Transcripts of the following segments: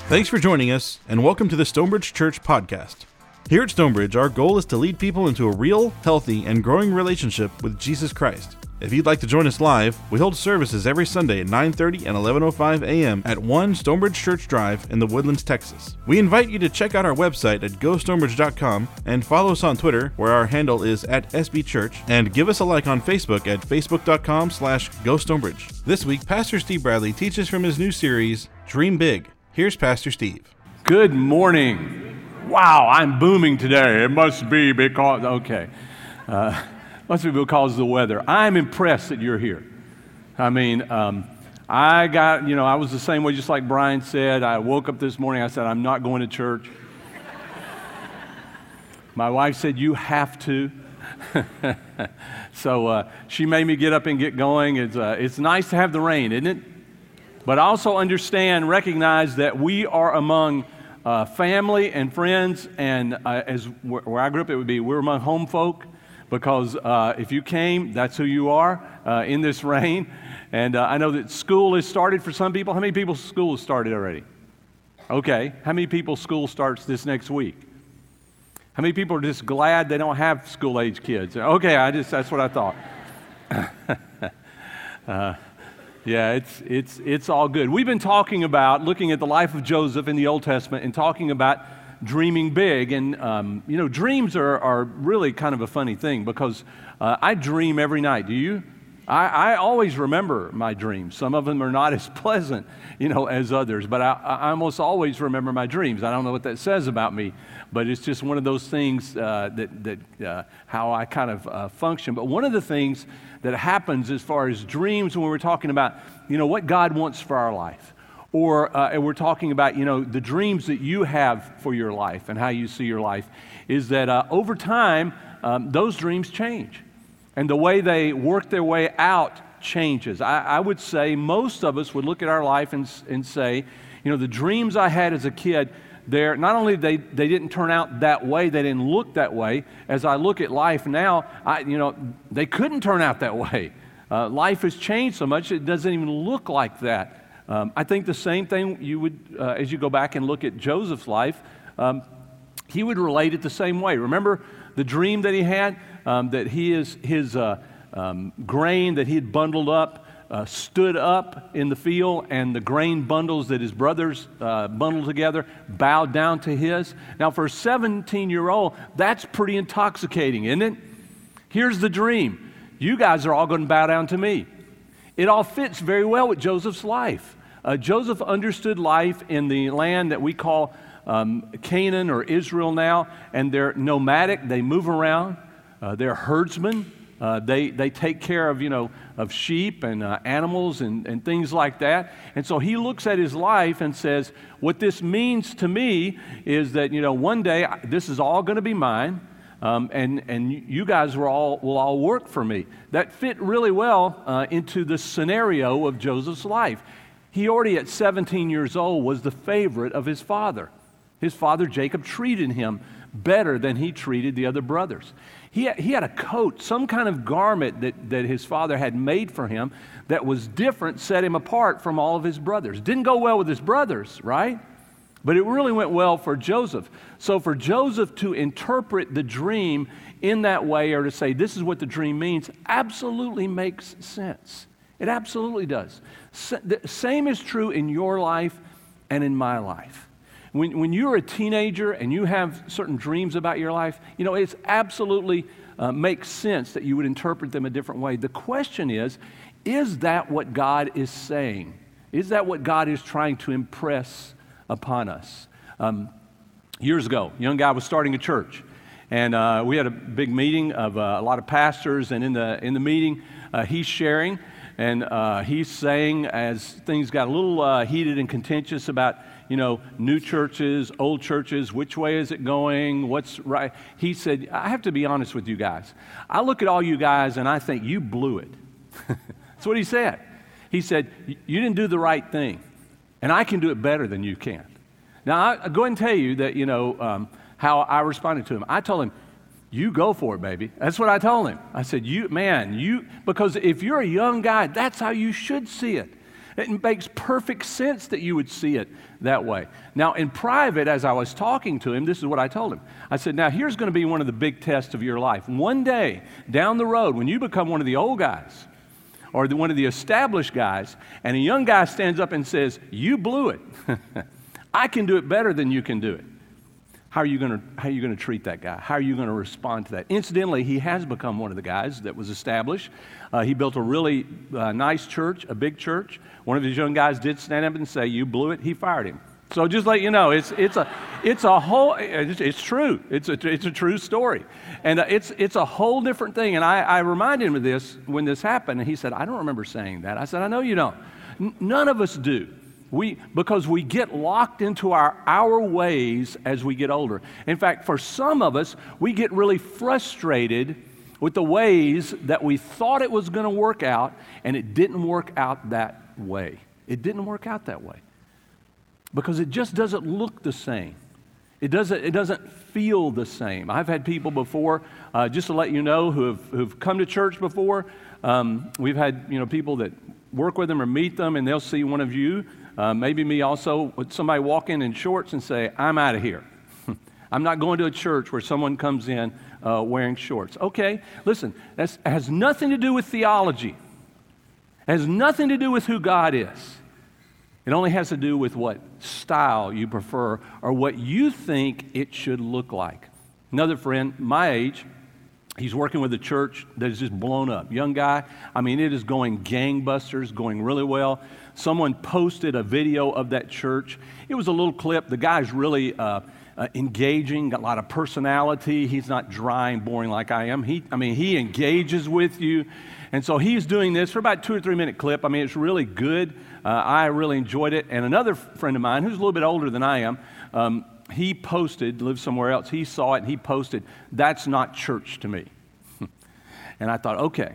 Thanks for joining us, and welcome to the Stonebridge Church podcast. Here at Stonebridge, our goal is to lead people into a real, healthy, and growing relationship with Jesus Christ. If you'd like to join us live, we hold services every Sunday at 9:30 and 11:05 a.m. at 1 Stonebridge Church Drive in the Woodlands, Texas. We invite you to check out our website at gostonebridge.com and follow us on Twitter, where our handle is @SBChurch, and give us a like on Facebook at facebook.com/gostonebridge. This week, Pastor Steve Bradley teaches from his new series, Dream Big. Here's Pastor Steve. Good morning. Wow, I'm booming today. It must be because, must be because of the weather. I'm impressed that you're here. I was the same way, just like Brian said. I woke up this morning, I said, I'm not going to church. My wife said, you have to. So she made me get up and get going. It's nice to have the rain, isn't it? But I also recognize that we are among family and friends, and where I grew up, we're among home folk, because if you came, that's who you are in this rain. And I know that school has started for some people. How many people's school has started already? Okay. How many people's school starts this next week? How many people are just glad they don't have school-age kids? Okay, that's what I thought. Yeah, it's all good. We've been talking about looking at the life of Joseph in the Old Testament and talking about dreaming big. And, dreams are really kind of a funny thing, because I dream every night. Do you? I always remember my dreams. Some of them are not as pleasant, as others, but I almost always remember my dreams. I don't know what that says about me, but it's just one of those things how I kind of function. But one of the things that happens as far as dreams, when we're talking about, what God wants for our life, or we're talking about, the dreams that you have for your life and how you see your life, is that over time, those dreams change. And the way they work their way out changes. I would say most of us would look at our life and say, the dreams I had as a kid, not only they didn't turn out that way, they didn't look that way. As I look at life now, they couldn't turn out that way. Life has changed so much, it doesn't even look like that. I think the same thing you would, as you go back and look at Joseph's life, he would relate it the same way. Remember the dream that he had? That his grain that he had bundled up stood up in the field, and the grain bundles that his brothers bundled together bowed down to his. Now, for a 17-year-old, that's pretty intoxicating, isn't it? Here's the dream. You guys are all going to bow down to me. It all fits very well with Joseph's life. Joseph understood life in the land that we call Canaan or Israel now, and they're nomadic. They move around. They're herdsmen. They take care of sheep and animals and things like that. And so he looks at his life and says, what this means to me is that, one day this is all going to be mine, and you guys will all work for me. That fit really well into the scenario of Joseph's life. He already at 17 years old was the favorite of his father. His father Jacob treated him better than he treated the other brothers. He had a coat, some kind of garment that his father had made for him that was different, set him apart from all of his brothers. Didn't go well with his brothers, right? But it really went well for Joseph. So for Joseph to interpret the dream in that way, or to say this is what the dream means, absolutely makes sense. It absolutely does. The same is true in your life and in my life. When you're a teenager and you have certain dreams about your life, it's absolutely makes sense that you would interpret them a different way. The question is that what God is saying? Is that what God is trying to impress upon us? Years ago, a young guy was starting a church, and we had a big meeting of a lot of pastors, and in the meeting, he's sharing, and he's saying, as things got a little heated and contentious about new churches, old churches, which way is it going, what's right? He said, I have to be honest with you guys. I look at all you guys and I think you blew it. That's what he said. He said, you didn't do the right thing, and I can do it better than you can. Now, I go ahead and tell you that, how I responded to him. I told him, you go for it, baby. That's what I told him. I said, because if you're a young guy, that's how you should see it. It makes perfect sense that you would see it that way. Now, in private, as I was talking to him, this is what I told him. I said, now, here's going to be one of the big tests of your life. One day, down the road, when you become one of the old guys or one of the established guys, and a young guy stands up and says, you blew it. I can do it better than you can do it. How are you going to treat that guy? How are you going to respond to that? Incidentally, he has become one of the guys that was established. He built a really nice church, a big church. One of his young guys did stand up and say, you blew it. He fired him. So just let you know, it's true. It's a true story. And it's a whole different thing. And I reminded him of this when this happened. And he said, I don't remember saying that. I said, I know you don't. None of us do. Because we get locked into our ways as we get older. In fact, for some of us, we get really frustrated with the ways that we thought it was going to work out, and it didn't work out that way. It didn't work out that way. Because it just doesn't look the same. It doesn't feel the same. I've had people before, just to let you know, who've come to church before. We've had people that work with them or meet them, and they'll see one of you. Maybe me also, would somebody walk in shorts and say, I'm out of here. I'm not going to a church where someone comes in wearing shorts. Okay, listen, that has nothing to do with theology. It has nothing to do with who God is. It only has to do with what style you prefer or what you think it should look like. Another friend, my age, he's working with a church that is just blown up. Young guy, it is going gangbusters, going really well. Someone posted a video of that church. It was a little clip. The guy's really engaging, got a lot of personality. He's not dry and boring like I am. He engages with you. And so he's doing this for about 2 or 3 minute clip. It's really good. I really enjoyed it. And another friend of mine, who's a little bit older than I am, he posted, lives somewhere else, he saw it and he posted, that's not church to me. And I thought, okay,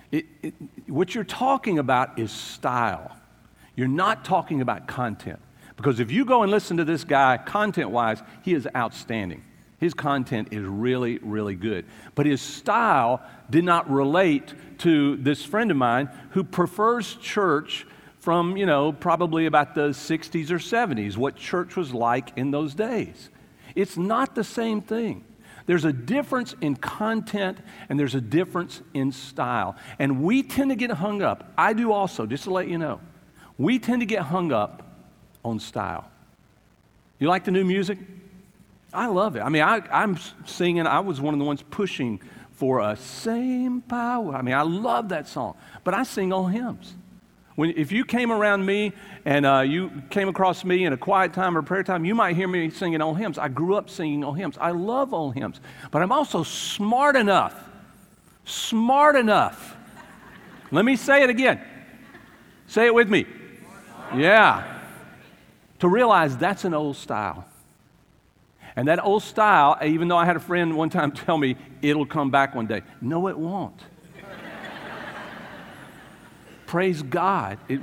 what you're talking about is style. You're not talking about content. Because if you go and listen to this guy, content-wise, he is outstanding. His content is really, really good. But his style did not relate to this friend of mine who prefers church from, probably about the 60s or 70s, what church was like in those days. It's not the same thing. There's a difference in content and there's a difference in style. And we tend to get hung up. I do also, just to let you know. We tend to get hung up on style. You like the new music? I love it. I'm singing. I was one of the ones pushing for a same power. I love that song. But I sing old hymns. If you came around me and you came across me in a quiet time or prayer time, you might hear me singing old hymns. I grew up singing old hymns. I love old hymns. But I'm also smart enough. Let me say it again. Say it with me. Yeah. To realize that's an old style. And that old style, even though I had a friend one time tell me, it'll come back one day. No, it won't. Praise God. It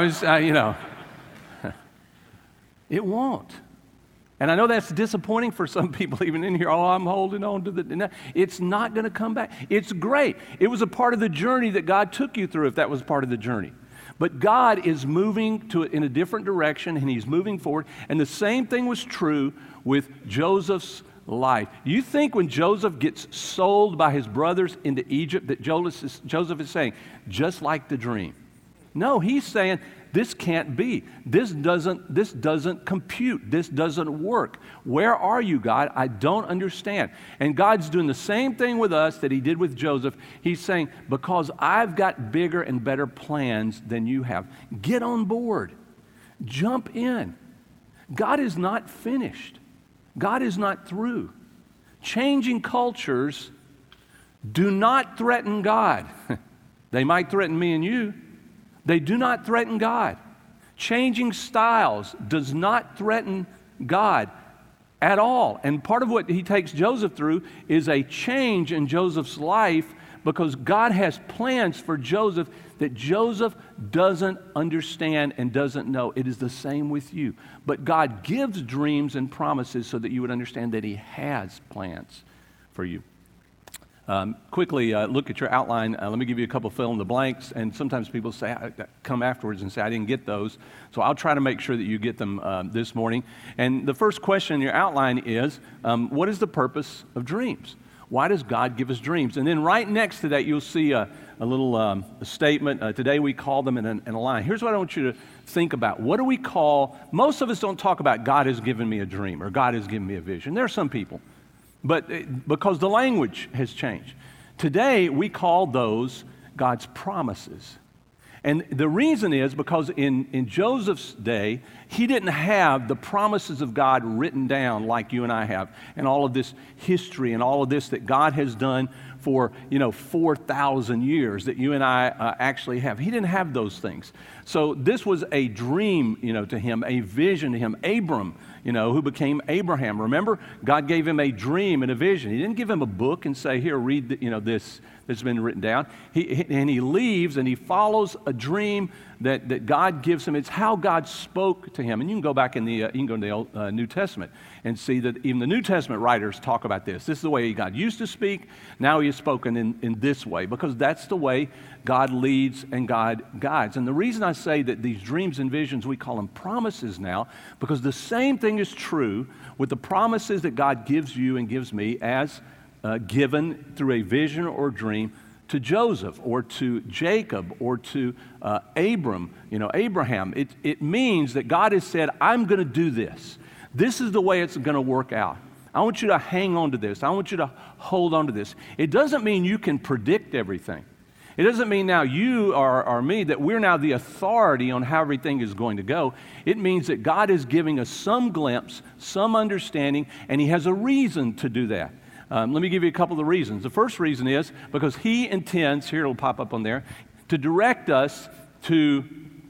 won't. And I know that's disappointing for some people, even in here. Oh, I'm holding on to the... It's not going to come back. It's great. It was a part of the journey that God took you through, if that was part of the journey. But God is moving in a different direction, and He's moving forward. And the same thing was true with Joseph's life. You think when Joseph gets sold by his brothers into Egypt that Joseph is saying, just like the dream. No, he's saying, this can't be. This doesn't compute. This doesn't work. Where are you, God? I don't understand. And God's doing the same thing with us that He did with Joseph. He's saying, because I've got bigger and better plans than you have. Get on board. Jump in. God is not finished. God is not through. Changing cultures do not threaten God. They might threaten me and you. They do not threaten God. Changing styles does not threaten God at all. And part of what He takes Joseph through is a change in Joseph's life, because God has plans for Joseph that Joseph doesn't understand and doesn't know. It is the same with you. But God gives dreams and promises so that you would understand that He has plans for you. quickly look at your outline. Let me give you a couple fill in the blanks. And sometimes people come afterwards and say, I didn't get those. So I'll try to make sure that you get them this morning. And the first question in your outline is, what is the purpose of dreams? Why does God give us dreams? And then right next to that, you'll see a little statement. Today we call them in a line. Here's what I want you to think about. What do we call, most of us don't talk about God has given me a dream or God has given me a vision. There are some people. But because the language has changed. Today, we call those God's promises. And the reason is because in Joseph's day, he didn't have the promises of God written down like you and I have, and all of this history and all of this that God has done for 4,000 years that you and I actually have. He didn't have those things. So this was a dream, to him, a vision to him. Abram, who became Abraham. Remember, God gave him a dream and a vision. He didn't give him a book and say, here, read this that's been written down. He leaves and he follows a dream that God gives him. It's how God spoke to him. And you can go back in the New Testament and see that even the New Testament writers talk about this. This is the way God used to speak. Now he has spoken in this way, because that's the way God leads and God guides. And the reason I say that these dreams and visions, we call them promises now, because the same thing is true with the promises that God gives you and gives me as given through a vision or dream to Joseph or to Jacob or to Abraham. It means that God has said, I'm going to do this. This is the way it's going to work out. I want you to hang on to this. I want you to hold on to this. It doesn't mean you can predict everything. It doesn't mean now you or me that we're now the authority on how everything is going to go. It means that God is giving us some glimpse, some understanding, and He has a reason to do that. Let me give you a couple of the reasons. The first reason is because He intends, here it'll pop up on there, to direct us to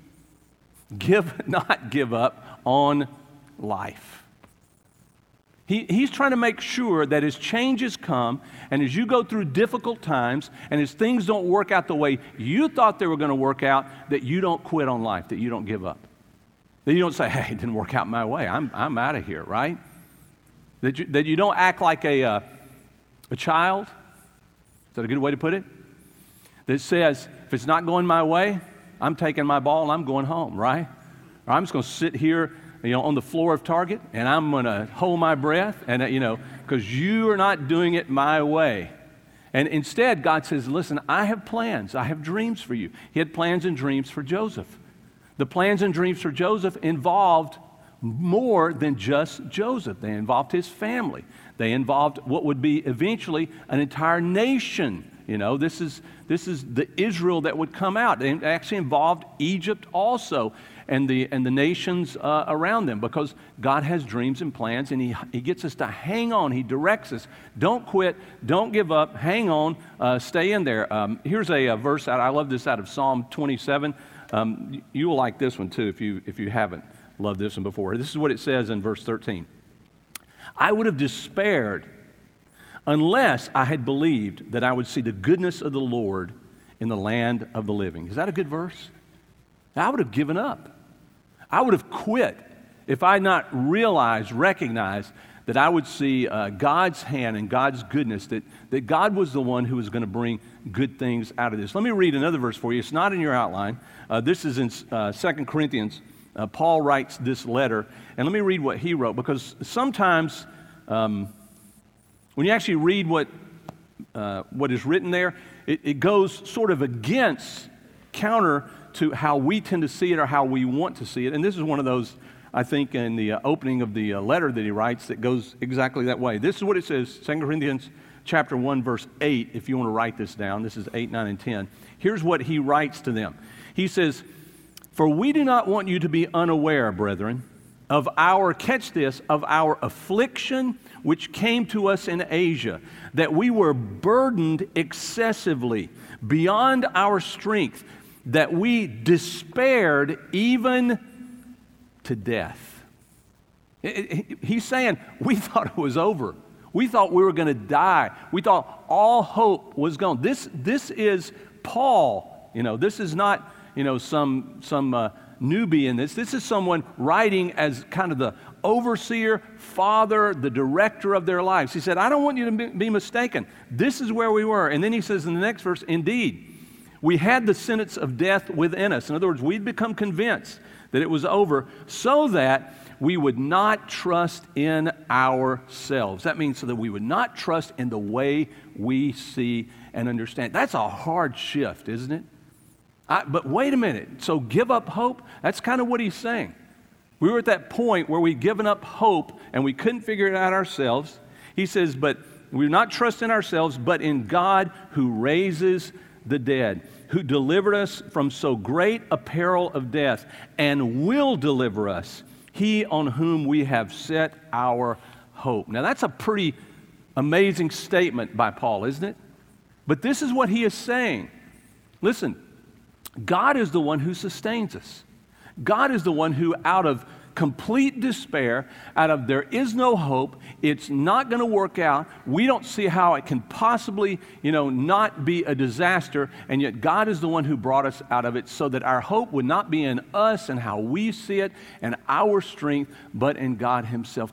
not give up on life. He's trying to make sure that as changes come and as you go through difficult times and as things don't work out the way you thought they were going to work out, that you don't quit on life, that you don't give up. That you don't say, hey, it didn't work out my way. I'm out of here, right? That you don't act like a child. Is that a good way to put it? That says, if it's not going my way, I'm taking my ball and I'm going home, right? Or I'm just going to sit here on the floor of Target, and I'm going to hold my breath, and because you are not doing it my way. And instead, God says, listen, I have plans. I have dreams for you. He had plans and dreams for Joseph. The plans and dreams for Joseph involved more than just Joseph. They involved his family. They involved what would be eventually an entire nation. This is the Israel that would come out. It actually involved Egypt also, and the nations around them, because God has dreams and plans, and He gets us to hang on. He directs us. Don't quit. Don't give up. Hang on. Stay in there. Here's a verse I love this out of Psalm 27. You will like this one too if you haven't loved this one before. This is what it says in verse 13. I would have despaired unless I had believed that I would see the goodness of the Lord in the land of the living. Is that a good verse? I would have given up. I would have quit if I had not recognized that I would see God's hand and God's goodness, that God was the one who was going to bring good things out of this. Let me read another verse for you. It's not in your outline. This is in 2 Corinthians. Paul writes this letter, and let me read what he wrote, because sometimes when you actually read what is written there, it goes sort of counter to how we tend to see it or how we want to see it. And this is one of those, I think, in the opening of the letter that he writes that goes exactly that way. This is what it says, 2 Corinthians chapter 1, verse 8, if you want to write this down. This is 8, 9, and 10. Here's what he writes to them. He says, for we do not want you to be unaware, brethren, of our affliction which came to us in Asia, that we were burdened excessively beyond our strength, that we despaired even to death. He's saying we thought it was over. We thought we were going to die. We thought all hope was gone. This is Paul. This is not some newbie in this. This is someone writing as kind of the overseer, father, the director of their lives. He said, I don't want you to be mistaken. This is where we were. And then he says in the next verse, indeed, we had the sentence of death within us. In other words, we'd become convinced that it was over so that we would not trust in ourselves. That means so that we would not trust in the way we see and understand. That's a hard shift, isn't it? But wait a minute. So give up hope? That's kind of what he's saying. We were at that point where we'd given up hope and we couldn't figure it out ourselves. He says, but we're not trusting ourselves, but in God who raises the dead, who delivered us from so great a peril of death and will deliver us, he on whom we have set our hope. Now that's a pretty amazing statement by Paul, isn't it? But this is what he is saying. Listen, God is the one who sustains us. God is the one who, out of complete despair, out of there is no hope, it's not going to work out, we don't see how it can possibly, not be a disaster, and yet God is the one who brought us out of it so that our hope would not be in us and how we see it and our strength, but in God himself.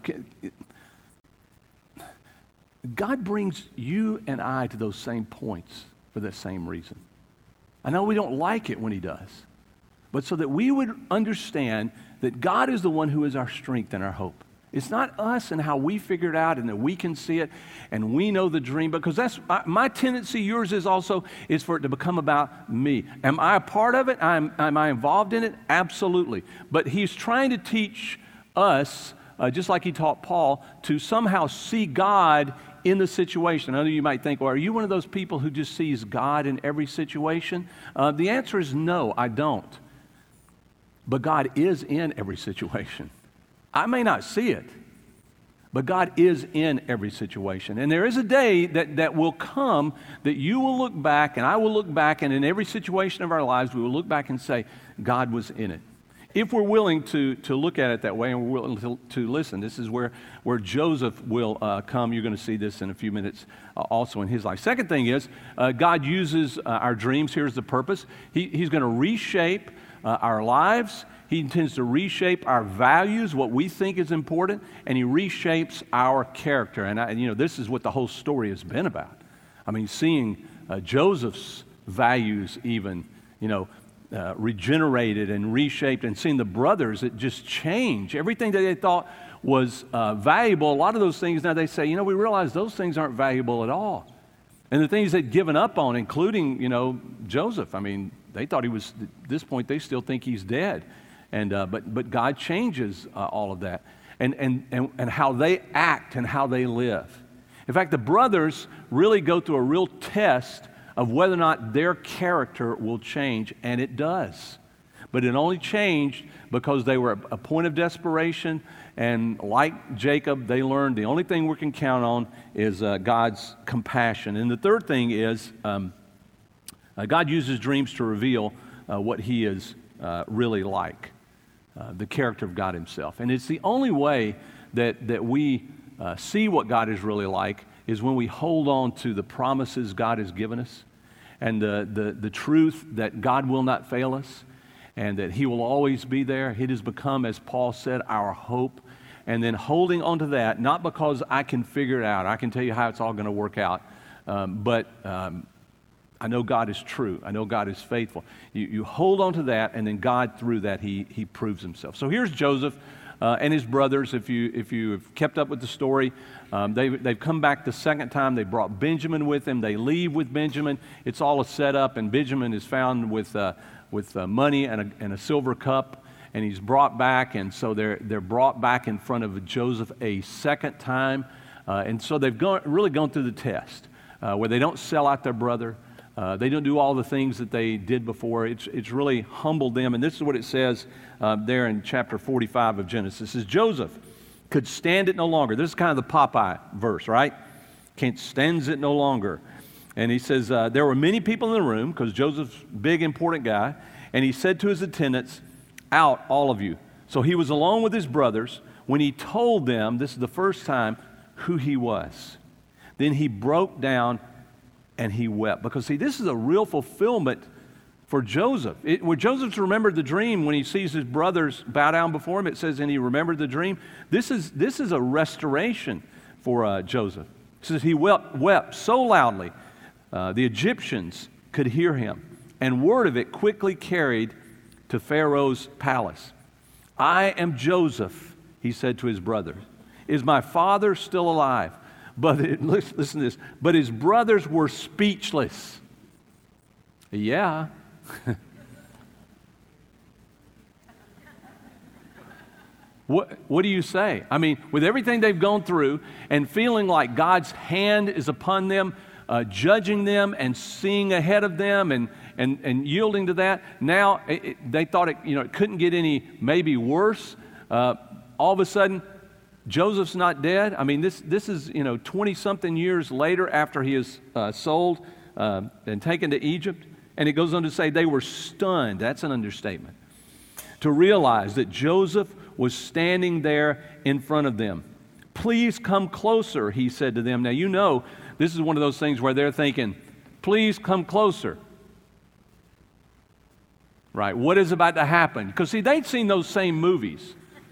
God brings you and I to those same points for the same reason. I know we don't like it when he does, but so that we would understand that God is the one who is our strength and our hope. It's not us and how we figure it out and that we can see it and we know the dream, because that's my tendency, yours is also, is for it to become about me. Am I a part of it? Am I involved in it? Absolutely. But he's trying to teach us, just like he taught Paul, to somehow see God in the situation. I know you might think, well, are you one of those people who just sees God in every situation? The answer is no, I don't. But God is in every situation. I may not see it, but God is in every situation. And there is a day that will come that you will look back and I will look back, and in every situation of our lives we will look back and say, God was in it. If we're willing to look at it that way and we're willing to listen, this is where Joseph will come. You're going to see this in a few minutes also in his life. Second thing is, God uses our dreams. Here's the purpose. He's going to reshape our lives. He intends to reshape our values, what we think is important, and he reshapes our character. And this is what the whole story has been about. I mean, seeing Joseph's values even, regenerated and reshaped, and seeing the brothers that just change. Everything that they thought was valuable, a lot of those things now they say, we realize those things aren't valuable at all. And the things they'd given up on, including, Joseph, I mean, they thought he was, at this point, they still think he's dead. And but God changes all of that, and how they act and how they live. In fact, the brothers really go through a real test of whether or not their character will change, and it does. But it only changed because they were at a point of desperation, and like Jacob, they learned the only thing we can count on is God's compassion. And the third thing is God uses dreams to reveal what he is really like. The character of God himself. And it's the only way that we see what God is really like is when we hold on to the promises God has given us and the truth that God will not fail us and that he will always be there. It has become, as Paul said, our hope. And then holding on to that, not because I can figure it out. I can tell you how it's all going to work out. But I know God is true. I know God is faithful. You hold on to that, and then God, through that, he proves himself. So here's Joseph and his brothers. If you've kept up with the story, they've come back the second time. They brought Benjamin with them. They leave with Benjamin. It's all a setup, and Benjamin is found with money and a silver cup, and he's brought back. And so they're brought back in front of Joseph a second time. And so they've really gone through the test where they don't sell out their brother. They don't do all the things that they did before. It's really humbled them. And this is what it says there in chapter 45 of Genesis. It says, Joseph could stand it no longer. This is kind of the Popeye verse, right? Stands it no longer. And he says, there were many people in the room, because Joseph's a big, important guy. And he said to his attendants, out, all of you. So he was alone with his brothers when he told them, this is the first time, who he was. Then he broke down and he wept. Because, see, this is a real fulfillment for Joseph. When Joseph's remembered the dream, when he sees his brothers bow down before him, it says, and he remembered the dream. This is a restoration for Joseph. It says he wept so loudly, the Egyptians could hear him, and word of it quickly carried to Pharaoh's palace. I am Joseph, he said to his brothers. Is my father still alive? Listen to this. But his brothers were speechless. Yeah. What do you say? I mean, with everything they've gone through and feeling like God's hand is upon them, judging them and seeing ahead of them and yielding to that, now they thought it couldn't get any maybe worse. All of a sudden, Joseph's not dead. I mean, this is 20-something years later after he is sold and taken to Egypt. And it goes on to say they were stunned. That's an understatement. To realize that Joseph was standing there in front of them. Please come closer, he said to them. Now, this is one of those things where they're thinking, please come closer. Right, what is about to happen? Because, see, they'd seen those same movies.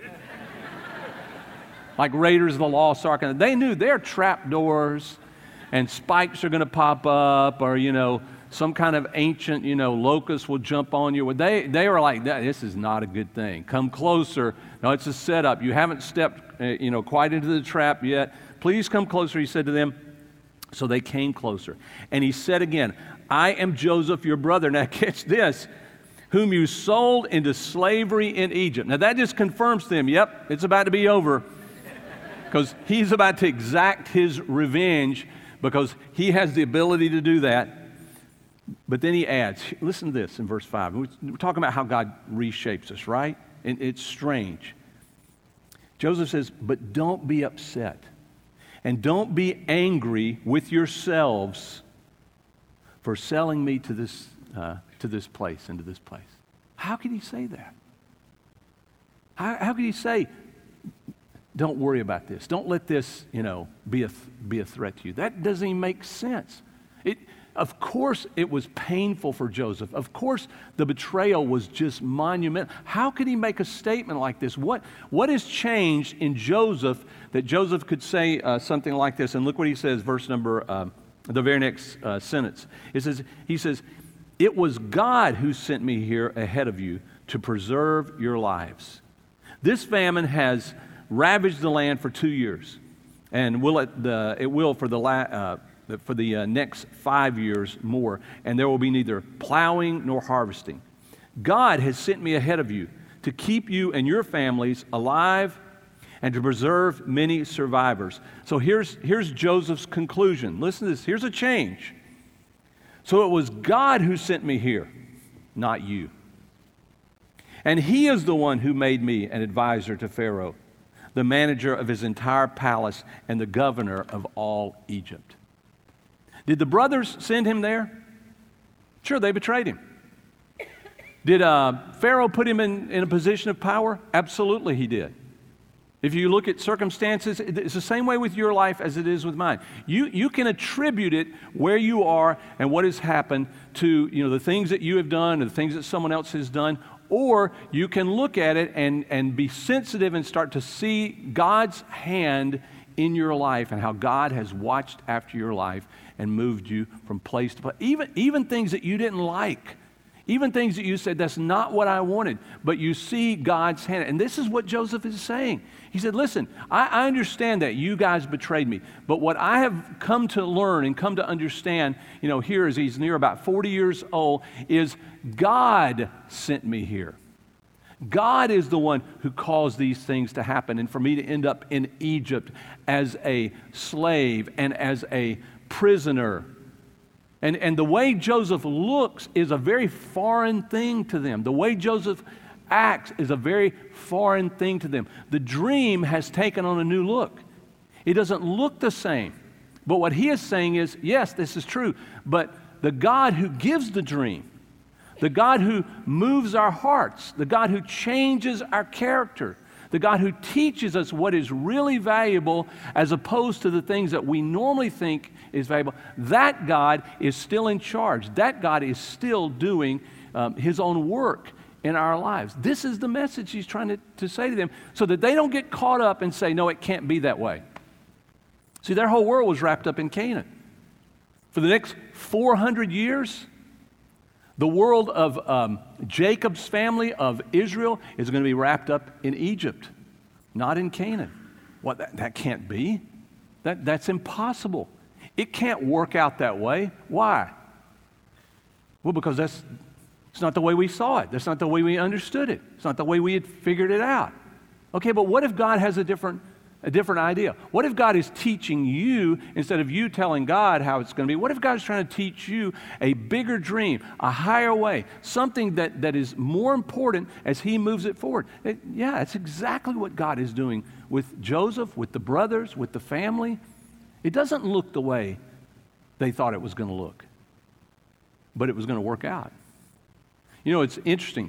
Like Raiders of the Lost Ark. And they knew there are trap doors and spikes are going to pop up, or, some kind of ancient, locust will jump on you. They were like, this is not a good thing. Come closer. No, it's a setup. You haven't stepped, quite into the trap yet. Please come closer, he said to them. So they came closer. And he said again, I am Joseph, your brother. Now catch this, whom you sold into slavery in Egypt. Now that just confirms to them, yep, it's about to be over. Because he's about to exact his revenge, because he has the ability to do that. But then he adds, listen to this in verse 5. We're talking about how God reshapes us, right? And it's strange. Joseph says, but don't be upset. And don't be angry with yourselves for selling me to this place, into this place. How could he say that? How could he say, don't worry about this. Don't let this, be a threat to you. That doesn't even make sense. Of course it was painful for Joseph. Of course the betrayal was just monumental. How could he make a statement like this? What has changed in Joseph that Joseph could say something like this? And look what he says, verse number, the very next sentence. He says, it was God who sent me here ahead of you to preserve your lives. This famine has ravaged the land for 2 years, and it will for the next 5 years more, and there will be neither plowing nor harvesting. God has sent me ahead of you to keep you and your families alive and to preserve many survivors. So here's Joseph's conclusion. Listen to this. Here's a change. So it was God who sent me here, not you. And he is the one who made me an advisor to Pharaoh, the manager of his entire palace and the governor of all Egypt. Did the brothers send him there? Sure, they betrayed him. Did Pharaoh put him in a position of power? Absolutely he did. If you look at circumstances, it's the same way with your life as it is with mine. You can attribute it where you are and what has happened to the things that you have done or the things that someone else has done, or you can look at it and be sensitive and start to see God's hand in your life and how God has watched after your life and moved you from place to place. Even things that you didn't like. Even things that you said, that's not what I wanted, but you see God's hand. And this is what Joseph is saying. He said, listen, I understand that you guys betrayed me, but what I have come to learn and come to understand, here as he's near about 40 years old, is God sent me here. God is the one who caused these things to happen, and for me to end up in Egypt as a slave and as a prisoner. And the way Joseph looks is a very foreign thing to them. The way Joseph acts is a very foreign thing to them. The dream has taken on a new look. It doesn't look the same. But what he is saying is, yes, this is true, but the God who gives the dream, the God who moves our hearts, the God who changes our character, the God who teaches us what is really valuable as opposed to the things that we normally think is valuable, that God is still in charge. That God is still doing his own work in our lives. This is the message he's trying to say to them so that they don't get caught up and say, no, it can't be that way. See, their whole world was wrapped up in Canaan. For the next 400 years, the world of Jacob's family, of Israel, is going to be wrapped up in Egypt, not in Canaan. Well, that can't be. That's impossible. It can't work out that way. Why? Well, because it's not the way we saw it. That's not the way we understood it. It's not the way we had figured it out. Okay, but what if God has a different idea? What if God is teaching you instead of you telling God how it's going to be? What if God is trying to teach you a bigger dream, a higher way, something that is more important as he moves it forward? It's exactly what God is doing with Joseph, with the brothers, with the family. It doesn't look the way they thought it was going to look, but it was going to work out. You know, it's interesting.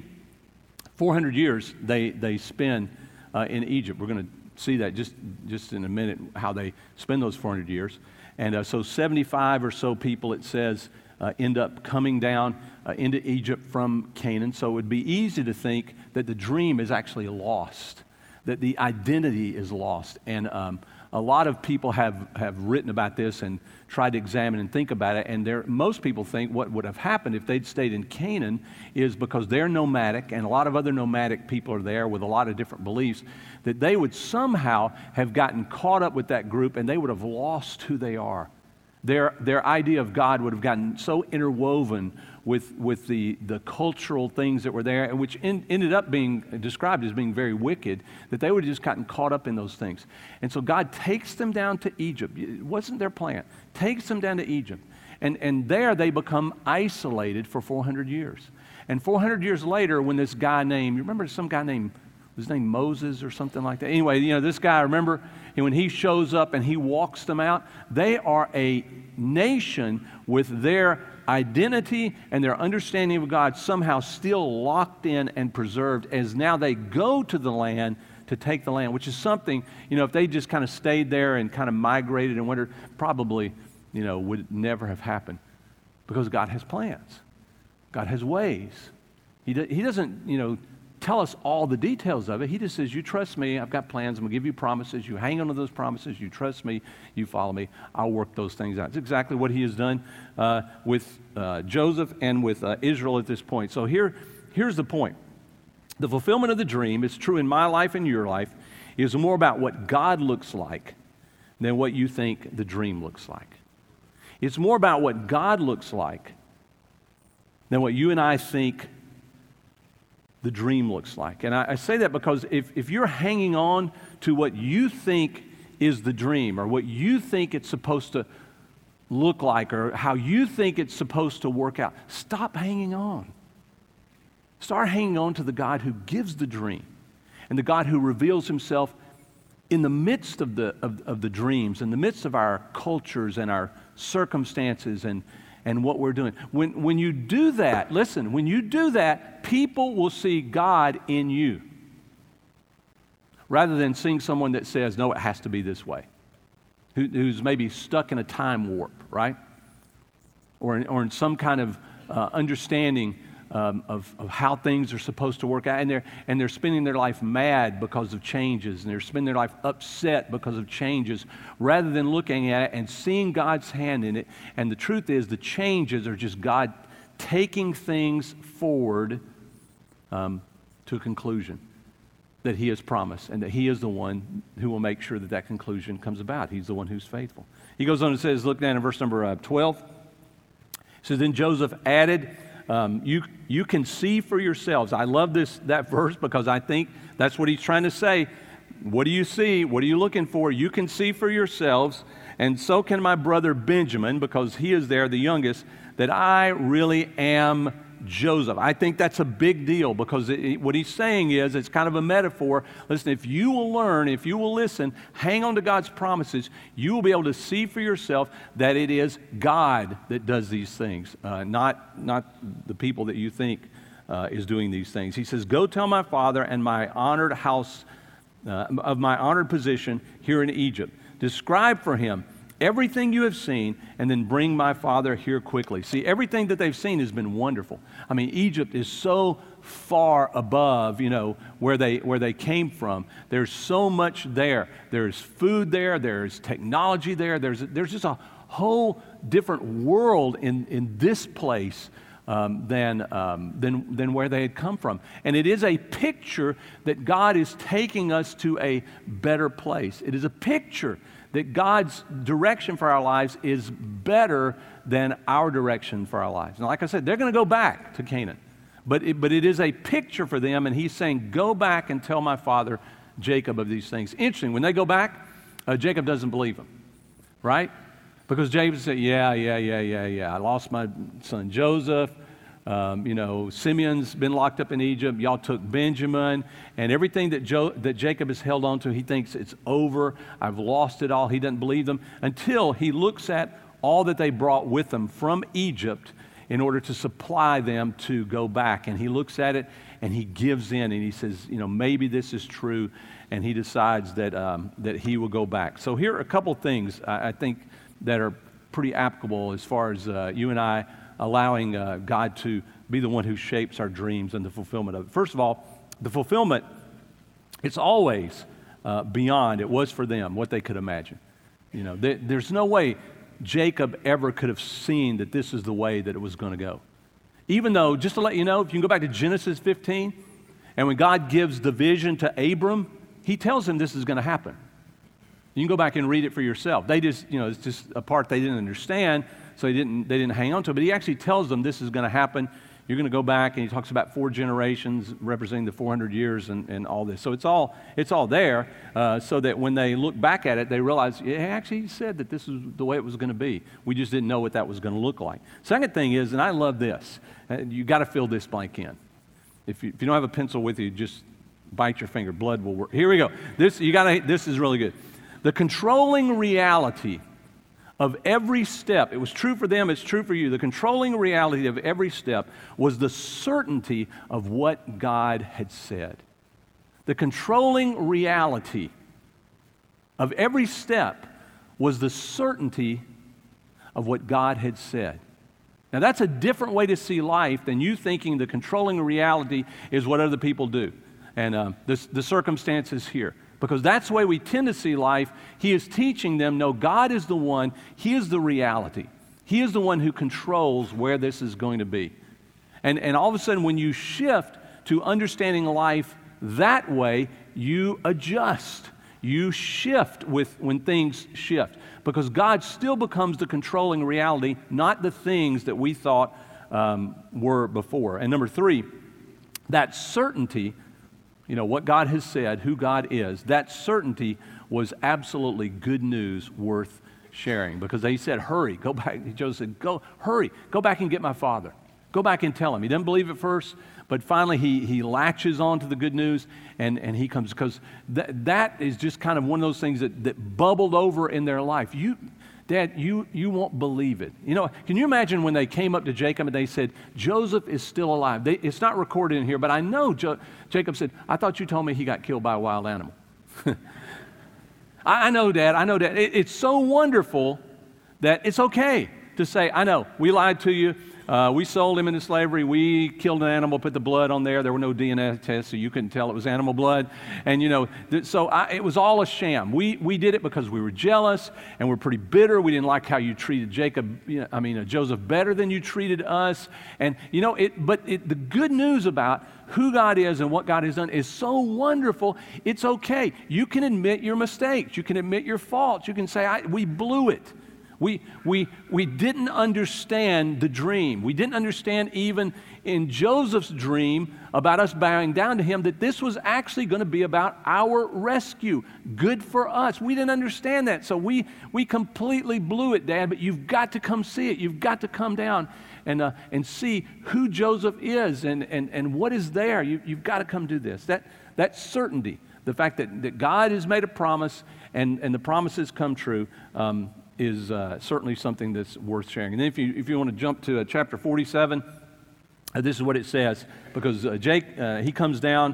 400 years they spend in Egypt. We're going to see that just in a minute, how they spend those 400 years. And so 75 or so people, it says, end up coming down into Egypt from Canaan. So it would be easy to think that the dream is actually lost, that the identity is lost. And a lot of people have written about this and tried to examine and think about it, and most people think what would have happened if they'd stayed in Canaan is because they're nomadic, and a lot of other nomadic people are there with a lot of different beliefs, that they would somehow have gotten caught up with that group and they would have lost who they are. Their idea of God would have gotten so interwoven with the cultural things that were there, and which ended up being described as being very wicked, that they would have just gotten caught up in those things. And so God takes them down to Egypt. It wasn't their plan. Takes them down to Egypt. And there they become isolated for 400 years. And 400 years later, when this guy named, you remember some guy named, his name Moses or something like that? Anyway, you know, this guy, remember, and when he shows up and he walks them out, they are a nation with their identity and their understanding of God somehow still locked in and preserved as now they go to the land to take the land, which is something, you know, if they just kind of stayed there and kind of migrated and wondered, probably, you know, would never have happened, because God has plans. God has ways. He doesn't, you know, tell us all the details of it. He just says, you trust me, I've got plans, I'm going to give you promises, you hang on to those promises, you trust me, you follow me, I'll work those things out. It's exactly what he has done with Joseph and with Israel at this point. So here's the point. The fulfillment of the dream is true in my life and your life, is more about what God looks like than what you think the dream looks like. It's more about what God looks like than what you and I think the dream looks like. And I say that because if you're hanging on to what you think is the dream, or what you think it's supposed to look like, or how you think it's supposed to work out, stop hanging on. Start hanging on to the God who gives the dream, and the God who reveals himself in the midst of the dreams, in the midst of our cultures and our circumstances and what we're doing. When you do that, listen, when you do that, people will see God in you, rather than seeing someone that says, no, it has to be this way, who's maybe stuck in a time warp, right? Or in some kind of understanding of how things are supposed to work out, and they're spending their life mad because of changes, and they're spending their life upset because of changes, rather than looking at it and seeing God's hand in it. And the truth is, the changes are just God taking things forward to a conclusion that he has promised, and that he is the one who will make sure that conclusion comes about. He's the one who's faithful. He goes on and says, look down in verse number 12. It says, then Joseph added, you can see for yourselves. I love that verse, because I think that's what he's trying to say. What do you see? What are you looking for? You can see for yourselves, and so can my brother Benjamin, because he is there, the youngest, that I really am Joseph. I think that's a big deal, because what he's saying is, it's kind of a metaphor. Listen, if you will learn, if you will listen, hang on to God's promises, you will be able to see for yourself that it is God that does these things, not the people that you think is doing these things. He says, go tell my father and my honored house, of my honored position here in Egypt. Describe for him everything you have seen, and then bring my father here quickly. See, everything that they've seen has been wonderful. I mean, Egypt is so far above, where they came from. There's so much there. There's food there. There's technology there. There's just a whole different world in this place than where they had come from. And it is a picture that God is taking us to a better place. It is a picture that God's direction for our lives is better than our direction for our lives. And like I said, they're going to go back to Canaan. But it is a picture for them, and he's saying, go back and tell my father Jacob of these things. Interesting, when they go back, Jacob doesn't believe them, right? Because Jacob said, yeah, I lost my son Joseph. Simeon's been locked up in Egypt. Y'all took Benjamin. And everything that Jacob has held on to, he thinks it's over. I've lost it all. He doesn't believe them until he looks at all that they brought with them from Egypt in order to supply them to go back. And he looks at it and he gives in and he says, maybe this is true. And he decides that he will go back. So here are a couple things I think that are pretty applicable as far as you and I allowing God to be the one who shapes our dreams and the fulfillment of it. First of all, the fulfillment, it's always beyond it was for them, what they could imagine. There's no way Jacob ever could have seen that this is the way that it was going to go. Even though, just to let you know, if you can go back to Genesis 15, and when God gives the vision to Abram, he tells him this is going to happen. You can go back and read it for yourself. They just, it's just a part they didn't understand, so they didn't hang on to it. But he actually tells them this is going to happen. You're going to go back, and he talks about 4 generations representing the 400 years and all this. So it's all there, so that when they look back at it, they realize, yeah, actually he said that this is the way it was going to be. We just didn't know what that was going to look like. Second thing is, and I love this, you got to fill this blank in. If you don't have a pencil with you, just bite your finger. Blood will work. Here we go. This is really good. The controlling reality of every step, it was true for them, it's true for you. The controlling reality of every step was the certainty of what God had said. The controlling reality of every step was the certainty of what God had said. Now that's a different way to see life than you thinking the controlling reality is what other people do and the circumstances here. Because that's the way we tend to see life. He is teaching them, no, God is the one, He is the reality. He is the one who controls where this is going to be. And all of a sudden, when you shift to understanding life that way, you adjust. You shift when things shift. Because God still becomes the controlling reality, not the things that we thought were before. And number 3, that certainty, what God has said, who God is, that certainty was absolutely good news worth sharing. Because they said, hurry, go back. Joseph said, hurry, go back and get my father. Go back and tell him. He didn't believe at first, but finally he latches on to the good news and he comes. Because that is just kind of one of those things that bubbled over in their life. Dad, you won't believe it. Can you imagine when they came up to Jacob and they said, Joseph is still alive? It's not recorded in here, but I know Jacob said, I thought you told me he got killed by a wild animal. I know, Dad. It's so wonderful that it's okay to say, I know, we lied to you. We sold him into slavery. We killed an animal, put the blood on there. There were no DNA tests, so you couldn't tell it was animal blood. And, it was all a sham. We did it because we were jealous and we're pretty bitter. We didn't like how you treated Joseph better than you treated us. And, the good news about who God is and what God has done is so wonderful. It's okay. You can admit your mistakes. You can admit your faults. You can say, we blew it. We didn't understand the dream. We didn't understand even in Joseph's dream about us bowing down to him that this was actually going to be about our rescue, good for us. We didn't understand that, so we completely blew it, Dad, but you've got to come see it. You've got to come down and see who Joseph is and what is there. You've got to come do this. That certainty, the fact that God has made a promise and the promises come true, is certainly something that's worth sharing. And then if you want to jump to chapter 47, this is what it says. Because Jake, he comes down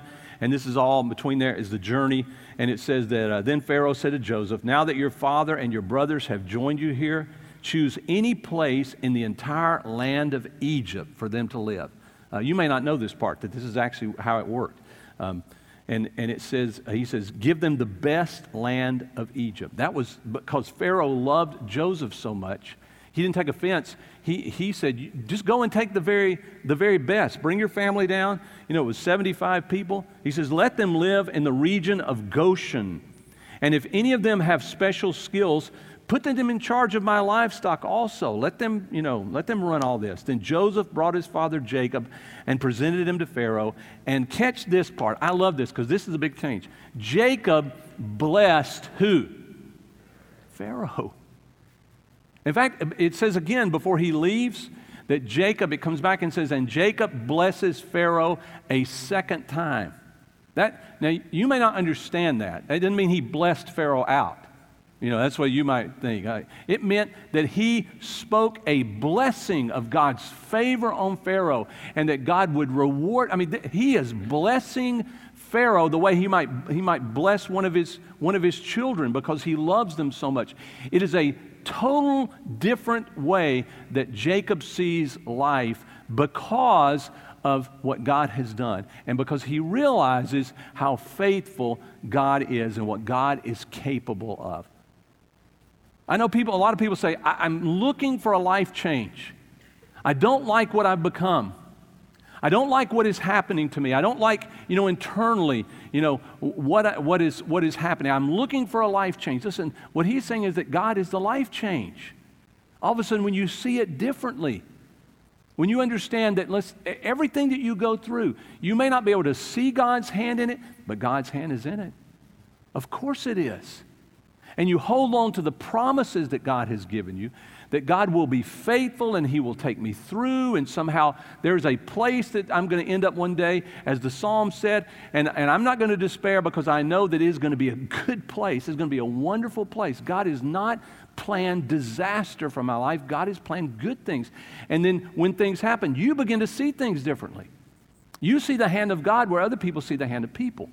And this is all between there is the journey. And it says that then Pharaoh said to Joseph, now that your father and your brothers have joined you here, choose any place in the entire land of Egypt for them to live. You may not know this part, that this is actually how it worked. And it says, he says, give them the best land of Egypt. That was because Pharaoh loved Joseph so much. He didn't take offense. He said, just go and take the very best. Bring your family down. You know, it was 75 people. He says, let them live in the region of Goshen. And if any of them have special skills, put them in charge of my livestock also. Let them run all this. Then Joseph brought his father Jacob and presented him to Pharaoh. And catch this part. I love this because this is a big change. Jacob blessed who? Pharaoh. In fact, it says again before he leaves that Jacob, it comes back and says, and Jacob blesses Pharaoh a second time. Now, you may not understand that. That doesn't mean he blessed Pharaoh out. You know, that's what you might think. It meant that he spoke a blessing of God's favor on Pharaoh and that God would reward. I mean, he is blessing Pharaoh the way he might bless one of his children because he loves them so much. It is a total different way that Jacob sees life because of what God has done and because he realizes how faithful God is and what God is capable of. I know a lot of people say, I'm looking for a life change. I don't like what I've become. I don't like what is happening to me. I don't like, internally, what is happening. I'm looking for a life change. Listen, what he's saying is that God is the life change. All of a sudden, when you see it differently, when you understand that everything that you go through, you may not be able to see God's hand in it, but God's hand is in it. Of course it is. And you hold on to the promises that God has given you, that God will be faithful and he will take me through, and somehow there's a place that I'm going to end up one day, as the Psalm said, and I'm not going to despair because I know that it is going to be a good place. It's going to be a wonderful place. God has not planned disaster for my life. God has planned good things. And then when things happen, you begin to see things differently. You see the hand of God where other people see the hand of people.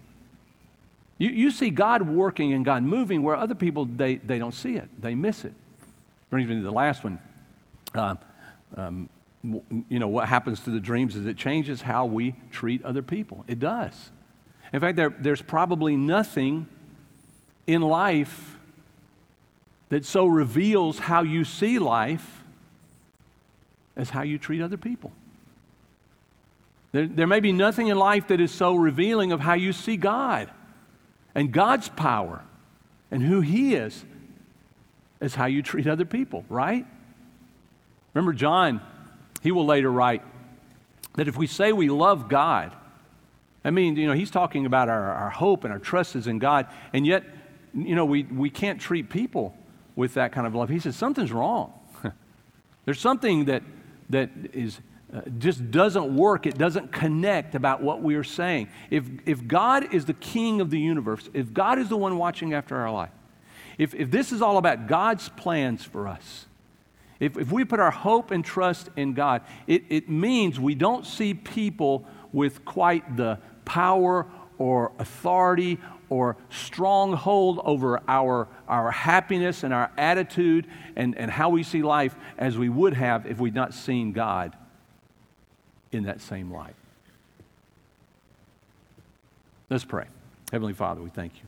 You see God working and God moving where other people, they don't see it. They miss it. Brings me to the last one. What happens to the dreams is it changes how we treat other people. It does. In fact, there's probably nothing in life that so reveals how you see life as how you treat other people. There may be nothing in life that is so revealing of how you see God and God's power and who he is as how you treat other people, right? Remember John, he will later write that if we say we love God, he's talking about our hope and our trust is in God, and yet, we can't treat people with that kind of love. He says something's wrong. There's something that is just doesn't work. It doesn't connect about what we are saying. If God is the king of the universe, if God is the one watching after our life, if this is all about God's plans for us, if we put our hope and trust in God, it means we don't see people with quite the power or authority or stronghold over our happiness and our attitude and how we see life as we would have if we'd not seen God in that same light. Let's pray. Heavenly Father, we thank you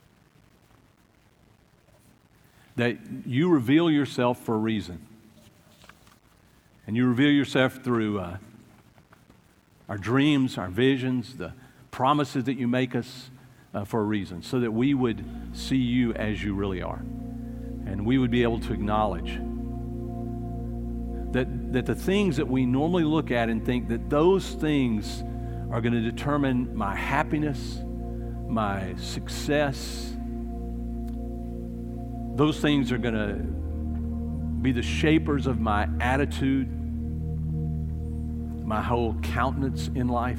that you reveal yourself for a reason. And you reveal yourself through our dreams, our visions, the promises that you make us for a reason, so that we would see you as you really are. And we would be able to acknowledge that the things that we normally look at and think that those things are going to determine my happiness, my success, those things are going to be the shapers of my attitude, my whole countenance in life.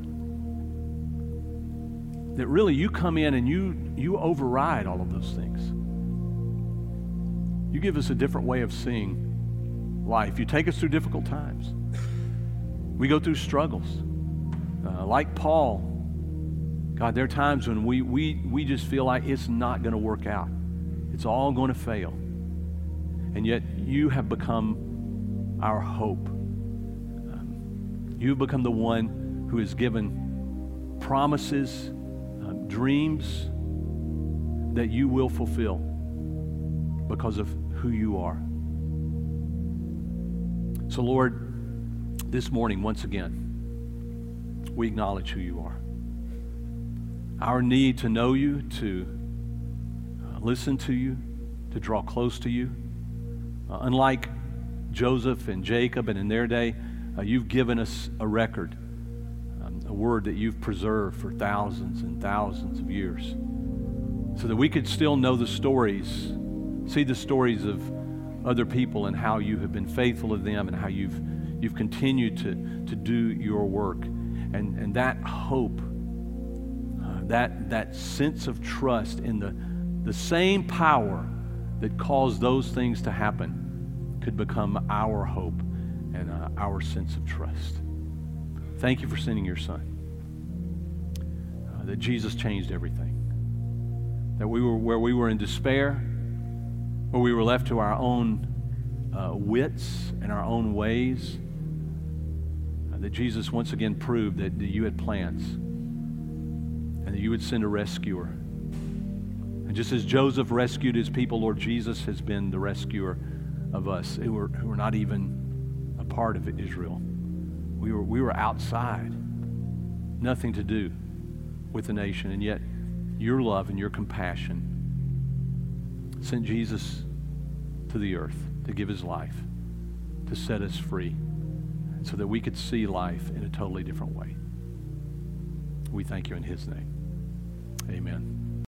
That really you come in and you override all of those things. You give us a different way of seeing life. You take us through difficult times. We go through struggles. Like Paul, God, there are times when we just feel like it's not going to work out. It's all going to fail. And yet you have become our hope. You've become the one who has given promises, dreams that you will fulfill because of who you are. So Lord, this morning, once again, we acknowledge who you are. Our need to know you, to listen to you, to draw close to you. Unlike Joseph and Jacob and in their day, you've given us a record, a word that you've preserved for thousands and thousands of years, so that we could still know the stories, see the stories of other people and how you have been faithful of them and how you've continued to do your work. And that hope, that sense of trust in the same power that caused those things to happen could become our hope and our sense of trust. Thank you for sending your Son. That Jesus changed everything. That where we were in despair, where we were left to our own wits and our own ways, that Jesus once again proved that you had plans and that you would send a rescuer. And just as Joseph rescued his people, Lord, Jesus has been the rescuer of us who were not even a part of Israel. We were outside, nothing to do with the nation, and yet your love and your compassion sent Jesus to the earth to give his life, to set us free, so that we could see life in a totally different way. We thank you in his name. Amen.